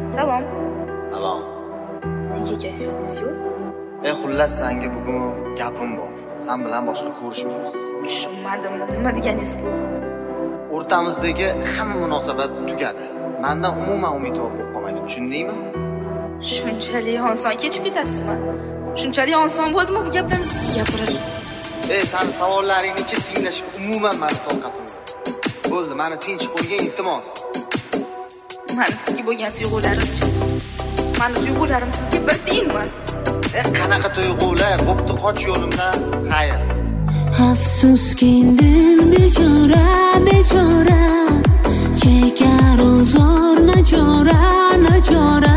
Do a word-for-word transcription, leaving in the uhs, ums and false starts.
Salom. Salom. Nega kayfiyatingiz yo'q? E, xullas senga bugun gapim bor. Sen bilan boshqa ko'rishmaymiz. Tushunmadim. Nima deganingiz bu? O'rtamizdagi hamma munosabat tugadi. Mendan umuman umid bo'lib qolmaydi. Tushundingmi? Shunchalik oson kechib ketasizmi? Shunchalik oson bo'ldimi bu gaplarni sizga gapirish? Ey, sen savollaringni ichi tinglashga umuman meni toqatim yo'q. Bo'ldi, meni tinch qo'ygan iltimos. Meni sizga bo'lgan tuyg'ularim-chi? Meni tuyg'ularim sizga bir tiyinmi? E, qanaqa tuyg'ular? Bo'pti, qoch yo'limdan. Xayr. Afsuski dil bechora, bechora, chekar uzor nachora, nachora.